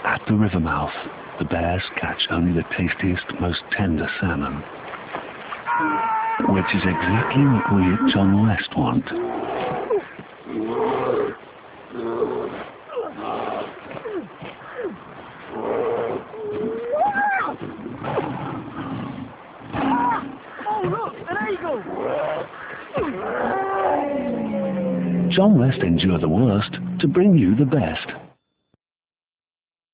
At the river mouth, the bears catch only the tastiest, most tender salmon, which is exactly what we at John West want. John West endure the worst to bring you the best.